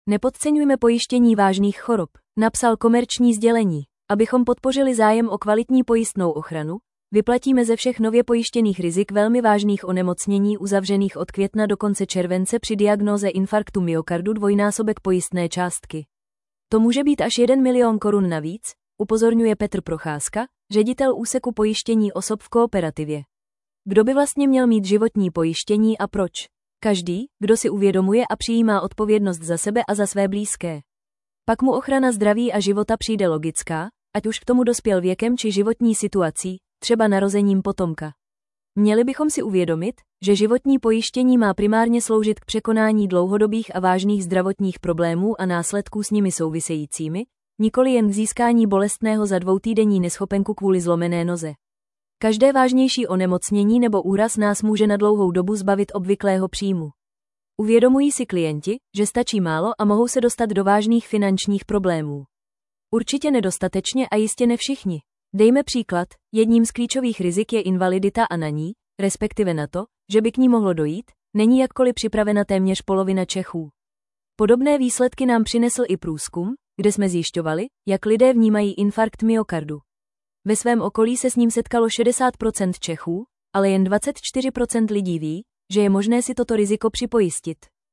Nepodceňujme pojištění vážných chorob, napsal Komerční sdělení. Abychom podpořili zájem o kvalitní pojistnou ochranu, vyplatíme ze všech nově pojištěných rizik velmi vážných onemocnění uzavřených od května do konce července při diagnóze infarktu myokardu dvojnásobek pojistné částky. To může být až 1 milion korun navíc, upozorňuje Petr Procházka, ředitel úseku pojištění osob v Kooperativě. Kdo by vlastně měl mít životní pojištění a proč? Každý, kdo si uvědomuje a přijímá odpovědnost za sebe a za své blízké. Pak mu ochrana zdraví a života přijde logická, ať už k tomu dospěl věkem či životní situací, třeba narozením potomka. Měli bychom si uvědomit, že životní pojištění má primárně sloužit k překonání dlouhodobých a vážných zdravotních problémů a následků s nimi souvisejícími, nikoli jen k získání bolestného za dvoutýdenní neschopenku kvůli zlomené noze. Každé vážnější onemocnění nebo úraz nás může na dlouhou dobu zbavit obvyklého příjmu. Uvědomují si klienti, že stačí málo a mohou se dostat do vážných finančních problémů. Určitě nedostatečně a jistě ne všichni. Dejme příklad, jedním z klíčových rizik je invalidita a na ní, respektive na to, že by k ní mohlo dojít, není jakkoliv připravena téměř polovina Čechů. Podobné výsledky nám přinesl i průzkum, kde jsme zjišťovali, jak lidé vnímají infarkt myokardu. Ve svém okolí se s ním setkalo 60% Čechů, ale jen 24% lidí ví, že je možné si toto riziko připojistit.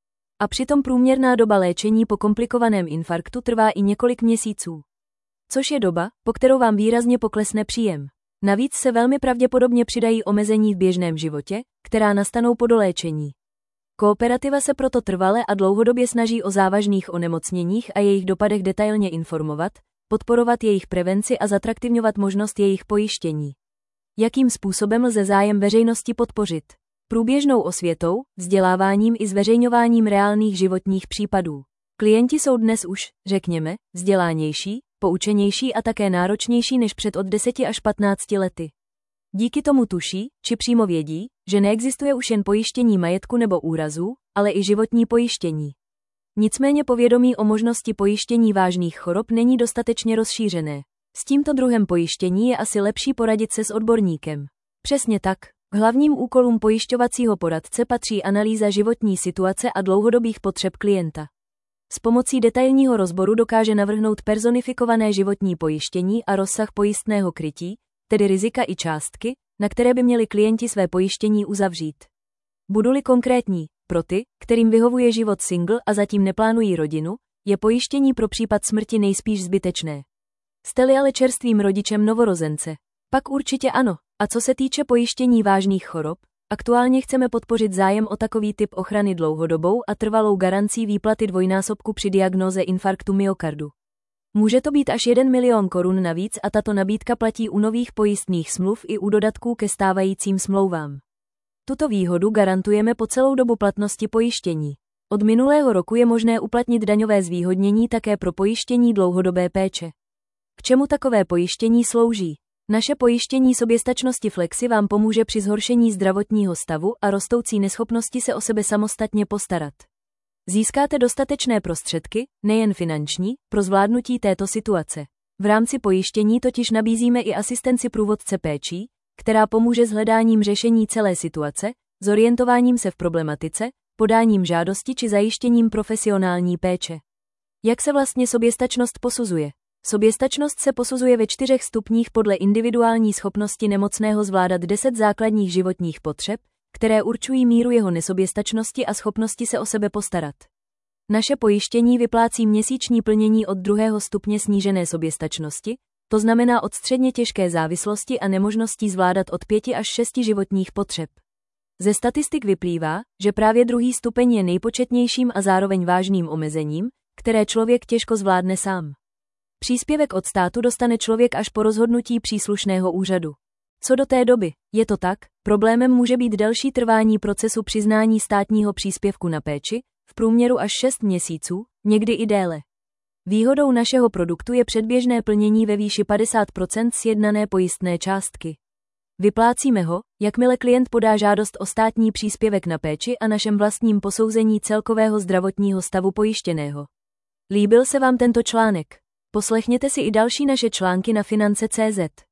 A přitom průměrná doba léčení po komplikovaném infarktu trvá i několik měsíců. Což je doba, po kterou vám výrazně poklesne příjem. Navíc se velmi pravděpodobně přidají omezení v běžném životě, která nastanou po doléčení. Kooperativa se proto trvale a dlouhodobě snaží o závažných onemocněních a jejich dopadech detailně informovat, podporovat jejich prevenci a zatraktivňovat možnost jejich pojištění. Jakým způsobem lze zájem veřejnosti podpořit? Průběžnou osvětou, vzděláváním i zveřejňováním reálných životních případů. Klienti jsou dnes už, řekněme, vzdělanější, poučenější a také náročnější než před od 10 až 15 lety. Díky tomu tuší, či přímo vědí, že neexistuje už jen pojištění majetku nebo úrazů, ale i životní pojištění. Nicméně povědomí o možnosti pojištění vážných chorob není dostatečně rozšířené. S tímto druhem pojištění je asi lepší poradit se s odborníkem. Přesně tak, k hlavním úkolům pojišťovacího poradce patří analýza životní situace a dlouhodobých potřeb klienta. S pomocí detailního rozboru dokáže navrhnout personifikované životní pojištění a rozsah pojistného krytí, tedy rizika i částky, na které by měli klienti své pojištění uzavřít. Budu-li konkrétní, pro ty, kterým vyhovuje život single a zatím neplánují rodinu, je pojištění pro případ smrti nejspíš zbytečné. Jste-li ale čerstvým rodičem novorozence, pak určitě ano. A co se týče pojištění vážných chorob, aktuálně chceme podpořit zájem o takový typ ochrany dlouhodobou a trvalou garancí výplaty dvojnásobku při diagnóze infarktu myokardu. Může to být až 1 milion korun navíc a tato nabídka platí u nových pojistných smluv i u dodatků ke stávajícím smlouvám. Tuto výhodu garantujeme po celou dobu platnosti pojištění. Od minulého roku je možné uplatnit daňové zvýhodnění také pro pojištění dlouhodobé péče. K čemu takové pojištění slouží? Naše pojištění soběstačnosti Flexi vám pomůže při zhoršení zdravotního stavu a rostoucí neschopnosti se o sebe samostatně postarat. Získáte dostatečné prostředky, nejen finanční, pro zvládnutí této situace. V rámci pojištění totiž nabízíme i asistenci průvodce péčí, která pomůže s hledáním řešení celé situace, zorientováním se v problematice, podáním žádosti či zajištěním profesionální péče. Jak se vlastně soběstačnost posuzuje? Soběstačnost se posuzuje ve 4 stupních podle individuální schopnosti nemocného zvládat 10 základních životních potřeb, které určují míru jeho nesoběstačnosti a schopnosti se o sebe postarat. Naše pojištění vyplácí měsíční plnění od 2. stupně snížené soběstačnosti, to znamená od středně těžké závislosti a nemožností zvládat od 5 až 6 životních potřeb. Ze statistik vyplývá, že právě 2. stupeň je nejpočetnějším a zároveň vážným omezením, které člověk těžko zvládne sám. Příspěvek od státu dostane člověk až po rozhodnutí příslušného úřadu. Co do té doby, je to tak, problémem může být delší trvání procesu přiznání státního příspěvku na péči, v průměru až 6 měsíců, někdy i déle. Výhodou našeho produktu je předběžné plnění ve výši 50% sjednané pojistné částky. Vyplácíme ho, jakmile klient podá žádost o státní příspěvek na péči a našem vlastním posouzení celkového zdravotního stavu pojištěného. Líbil se vám tento článek? Poslechněte si i další naše články na finance.cz.